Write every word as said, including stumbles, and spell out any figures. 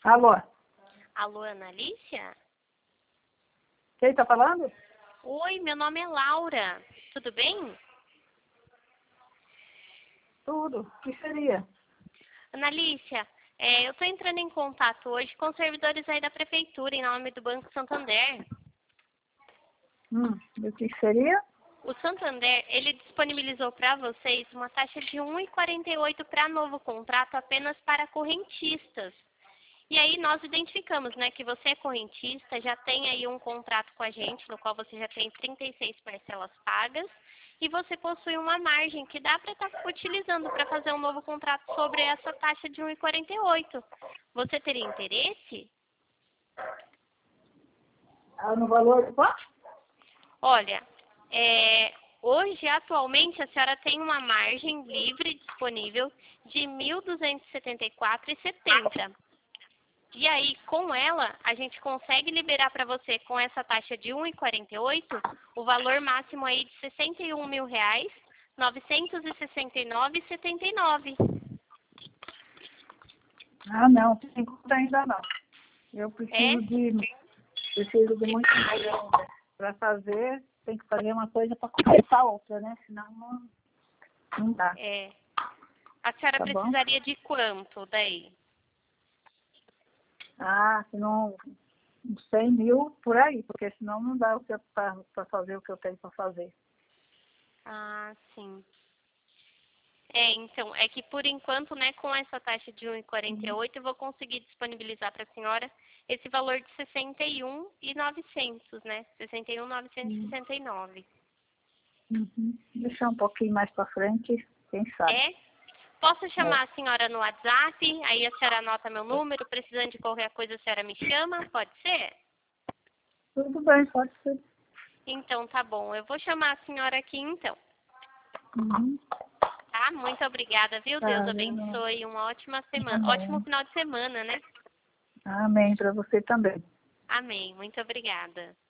Alô? Alô, Ana Alicia? Quem tá falando? Oi, meu nome é Laura. Tudo bem? Tudo. O que seria? Ana Alicia, é, eu estou entrando em contato hoje com os servidores aí da Prefeitura, em nome do Banco Santander. Hum, o que seria? O Santander, ele disponibilizou para vocês uma taxa de um vírgula quarenta e oito para novo contrato apenas para correntistas. E aí nós identificamos, né, que você é correntista, já tem aí um contrato com a gente, no qual você já tem trinta e seis parcelas pagas, e você possui uma margem que dá para estar utilizando para fazer um novo contrato sobre essa taxa de um vírgula quarenta e oito. Você teria interesse? Ah, no valor de quanto? Olha, é, hoje, atualmente, a senhora tem uma margem livre disponível de mil duzentos e setenta e quatro reais e setenta centavos. E aí, com ela, a gente consegue liberar para você, com essa taxa de um vírgula quarenta e oito, o valor máximo aí de sessenta e um mil reais, novecentos e sessenta e nove reais e setenta e nove centavos. Ah, não, sem conta ainda não. Eu É? preciso de, preciso de muito mais ainda. Para fazer, tem que fazer uma coisa para compensar a outra, né? Senão não, não dá. É. A senhora Tá bom? precisaria de quanto daí? Ah, senão uns cem mil por aí, porque senão não dá para fazer o que eu tenho para fazer. Ah, sim. É, então, é que por enquanto, né, com essa taxa de um vírgula quarenta e oito, eu vou conseguir disponibilizar para a senhora esse valor de sessenta e um mil e novecentos, né? sessenta e um mil novecentos e sessenta e nove. Uhum. Deixar um pouquinho mais para frente, quem sabe. É? Posso É. chamar a senhora no WhatsApp? Aí a senhora anota meu número, precisando de qualquer coisa a senhora me chama? Pode ser? Tudo bem, pode ser. Então, tá bom. Eu vou chamar a senhora aqui, então. Uhum. Tá? Muito obrigada, viu? Deus Tá, eu não. abençoe. Uma ótima semana. Ótimo Amém. final de semana, né? Amém para você também. Amém. Muito obrigada.